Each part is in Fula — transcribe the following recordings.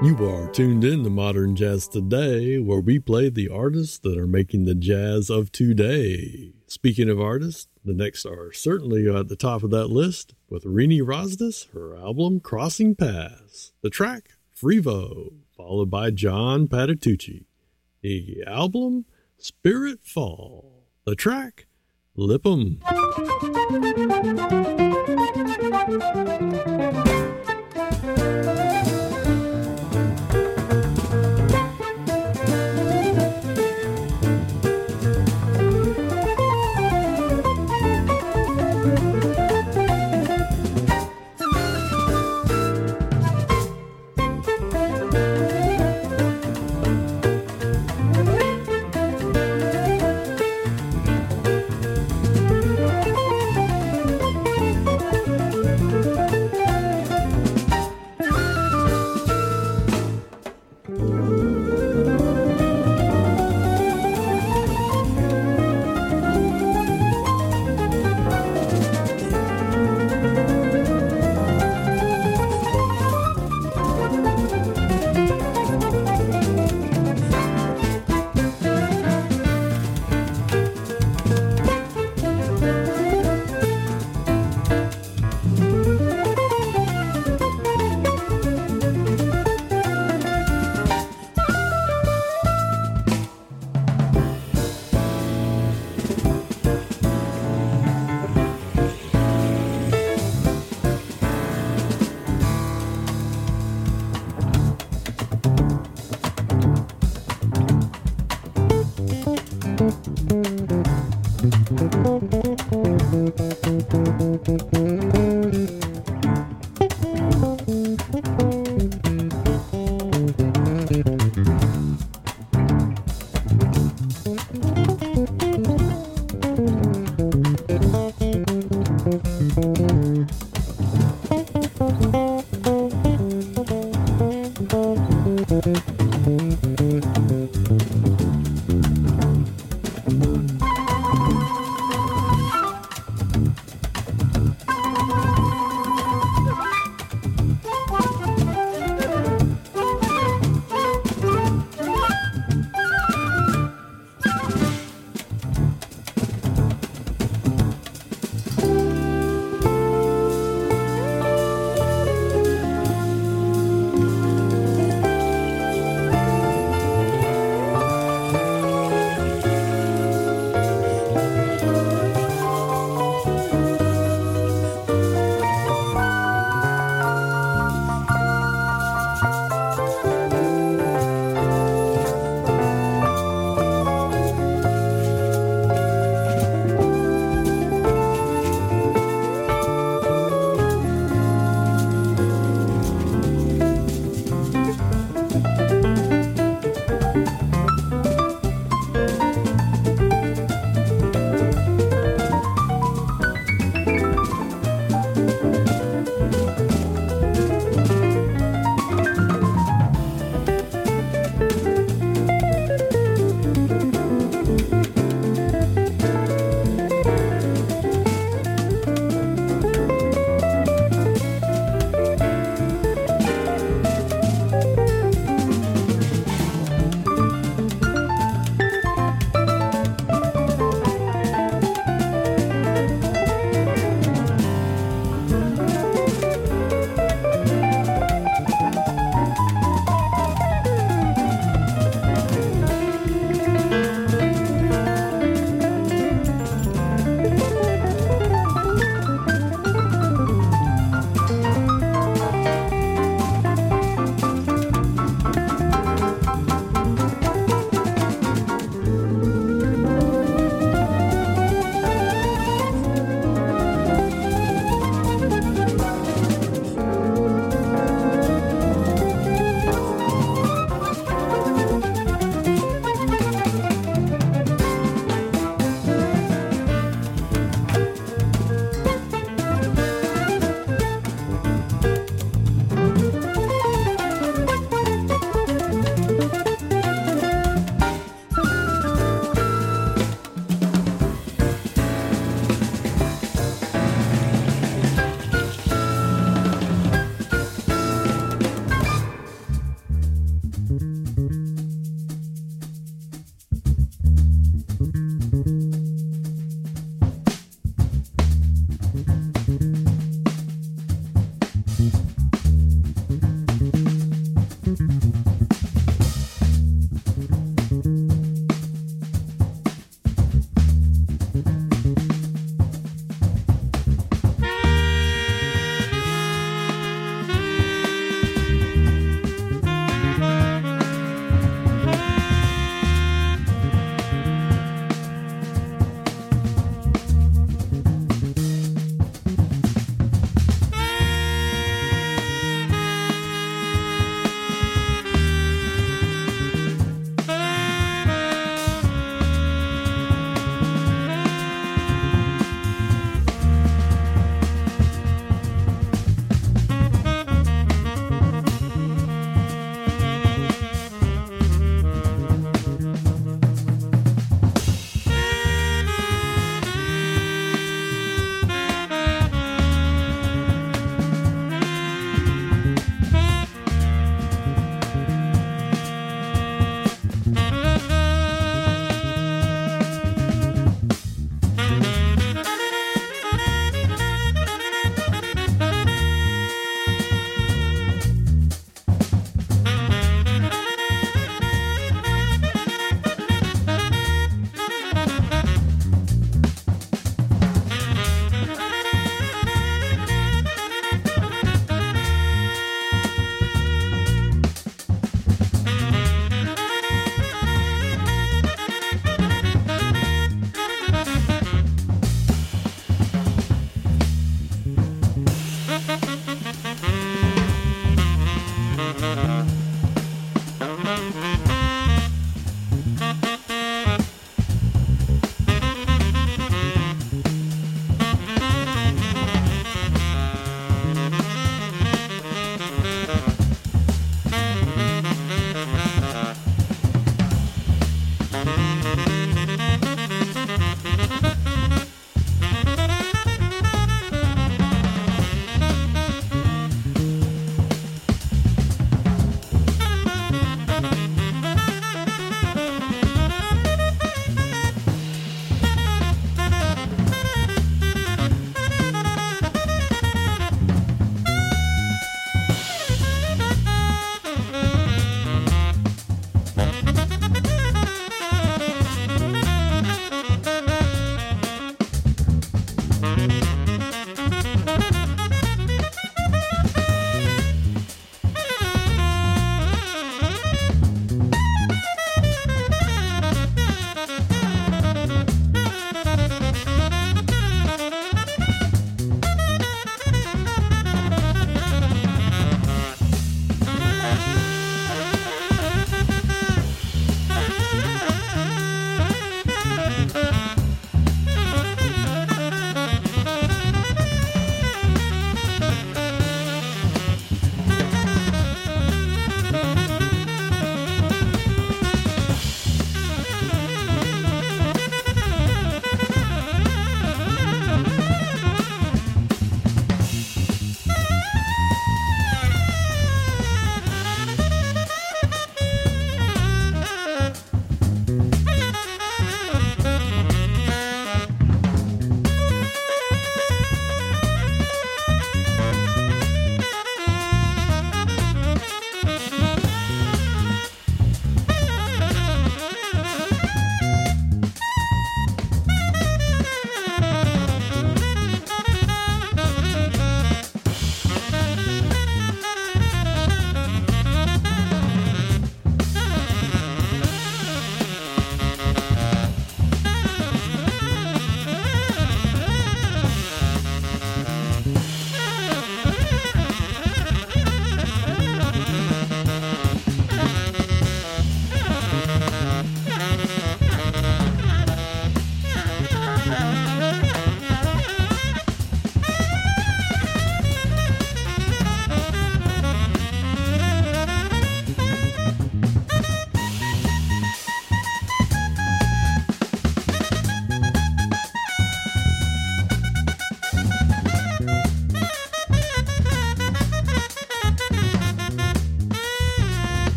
You are tuned in to Modern Jazz Today, where we play the artists that are making the jazz of today. Speaking of artists, the next are certainly at the top of that list with Rini Rosdas, her album Crossing Paths. The track, Frevo, followed by John Patitucci. The album, Spirit Fall. The track, Lip'em.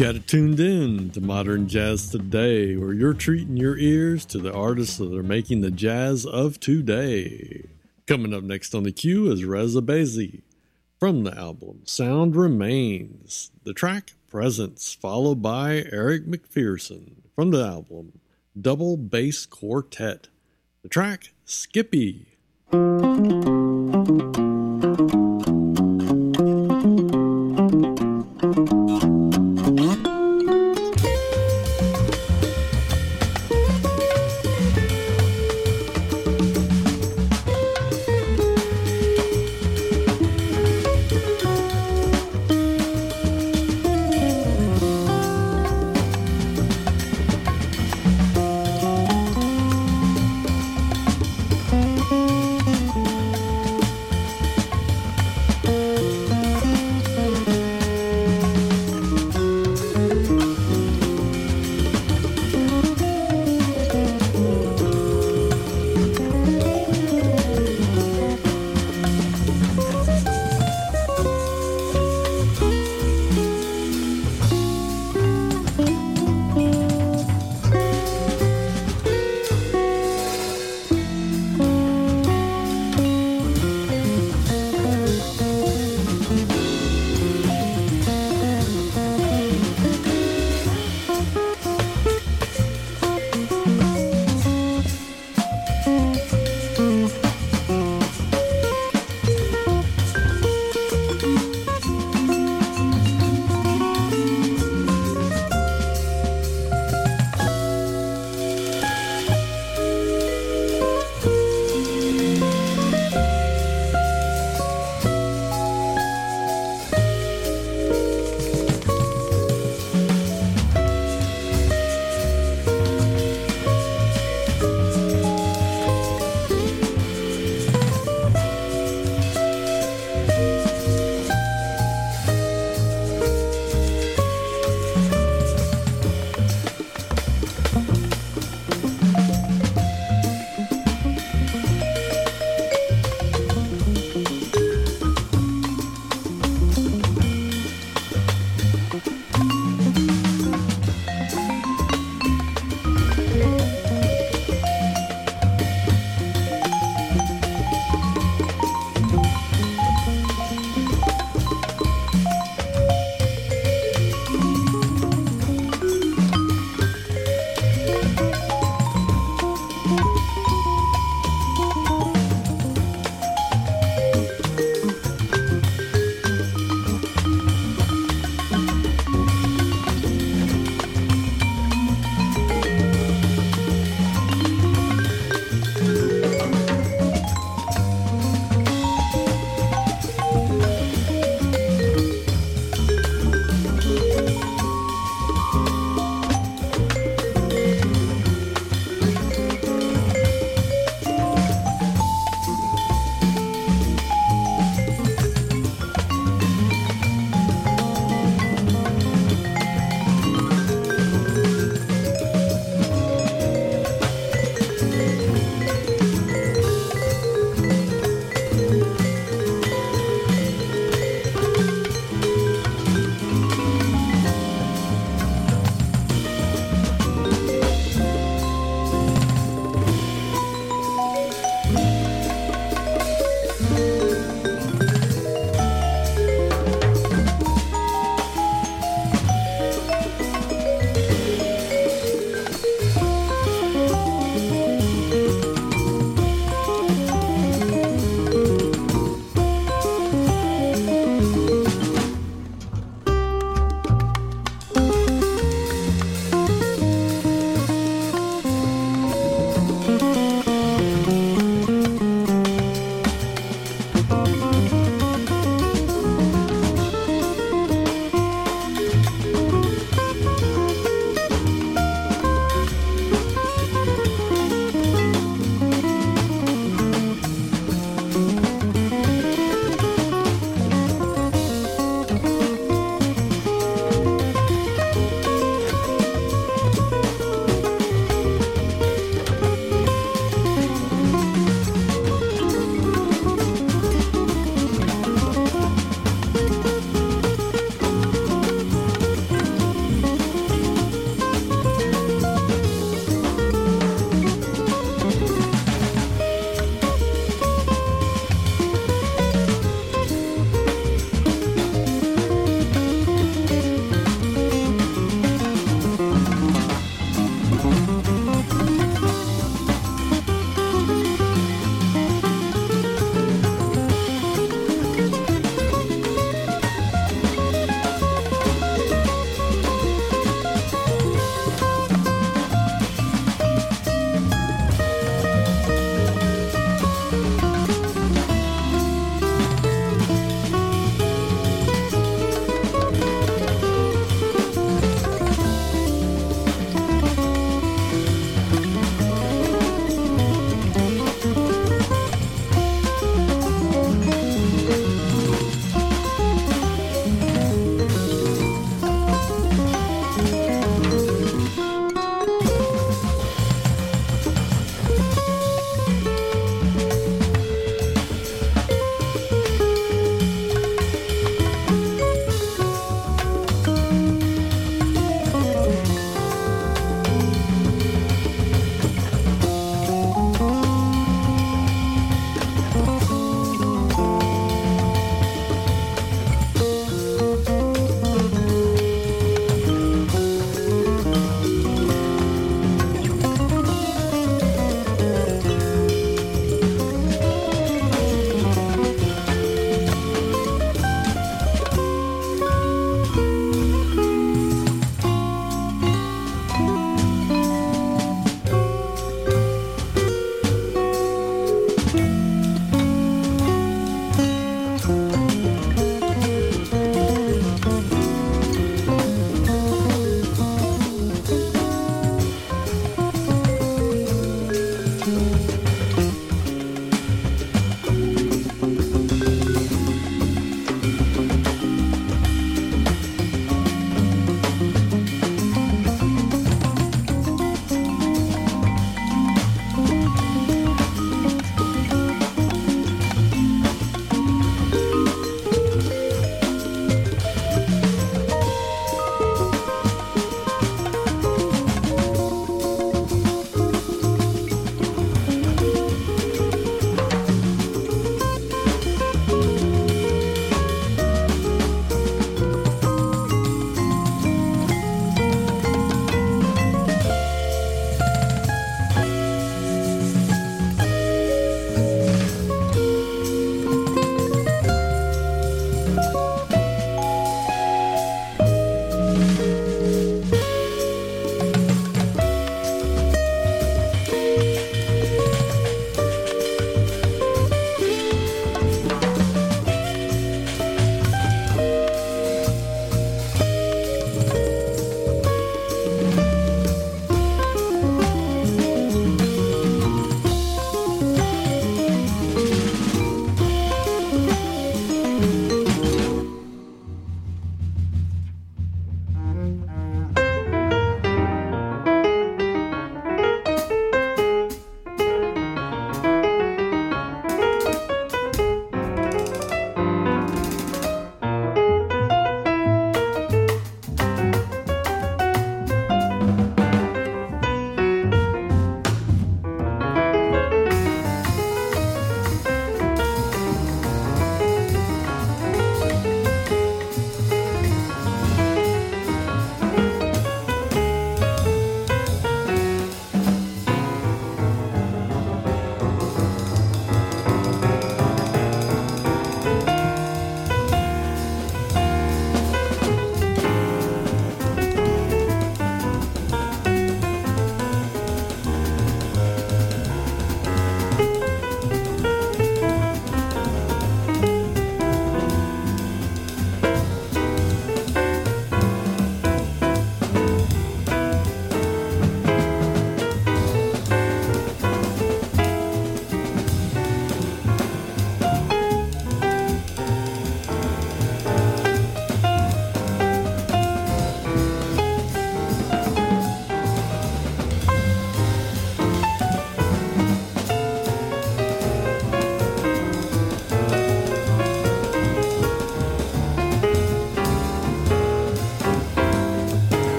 Got it tuned in to Modern Jazz Today, where you're treating your ears to the artists that are making the jazz of today. Coming up next on the queue is Reza Bezi from the album Sound Remains. The track Presence, followed by Eric McPherson from the album Double Bass Quartet. The track Skippy.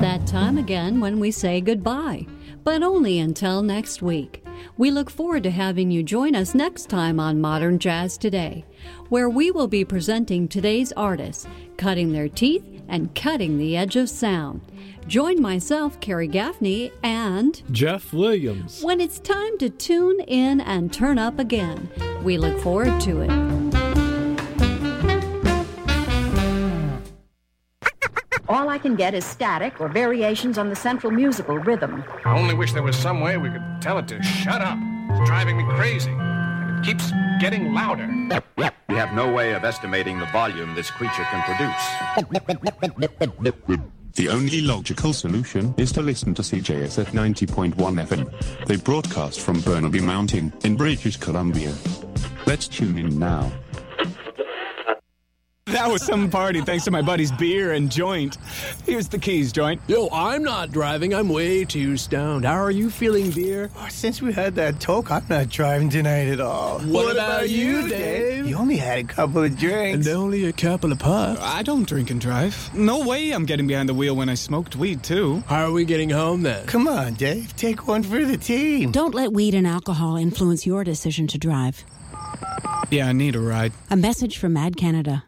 that time again when we say goodbye, but only until next week. We look forward to having you join us next time on Modern Jazz Today, where we will be presenting today's artists, cutting their teeth and cutting the edge of sound. Join myself, Carrie Gaffney, and Jeff Williams when it's time to tune in and turn up again. We look forward to it. All I can get is static or variations on the central musical rhythm. I only wish there was some way we could tell it to shut up. It's driving me crazy, and it keeps getting louder. We have no way of estimating the volume this creature can produce. The only logical solution is to listen to CJS at 90.1 FM. They broadcast from Burnaby Mountain in British Columbia. Let's tune in now. That was some party thanks to my buddy's beer and joint. Here's the keys, joint. Yo, I'm not driving. I'm way too stoned. How are you feeling, beer? Oh, since we had that talk, I'm not driving tonight at all. What about you, Dave? You only had a couple of drinks. And only a couple of puffs. I don't drink and drive. No way I'm getting behind the wheel when I smoked weed, too. How are we getting home, then? Come on, Dave. Take one for the team. Don't let weed and alcohol influence your decision to drive. Yeah, I need a ride. A message from Mad Canada.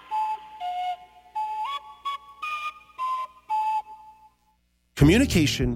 Communication